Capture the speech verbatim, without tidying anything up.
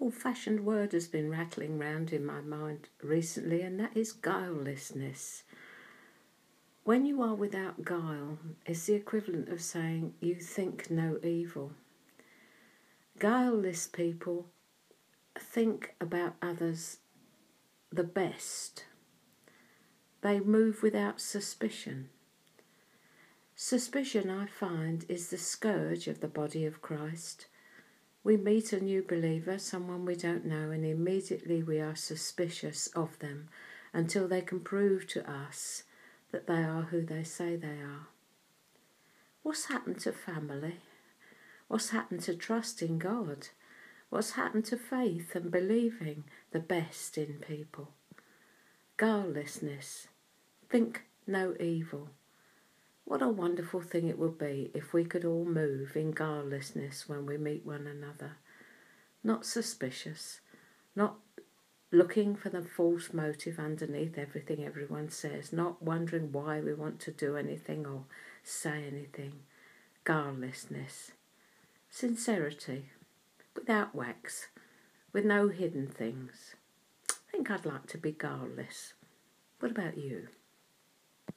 old-fashioned word has been rattling round in my mind recently, and that is guilelessness. When you are without guile, it's the equivalent of saying you think no evil. Guileless people think about others the best. They move without suspicion. Suspicion, I find, is the scourge of the body of Christ. We meet a new believer, someone we don't know, and immediately we are suspicious of them until they can prove to us that they are who they say they are. What's happened to family? What's happened to trust in God? What's happened to faith and believing the best in people? Guilelessness. Think no evil. What a wonderful thing it would be if we could all move in guilelessness when we meet one another. Not suspicious, not looking for the false motive underneath everything everyone says, not wondering why we want to do anything or say anything. Guilelessness. Sincerity, without wax, with no hidden things. I think I'd like to be guileless. What about you?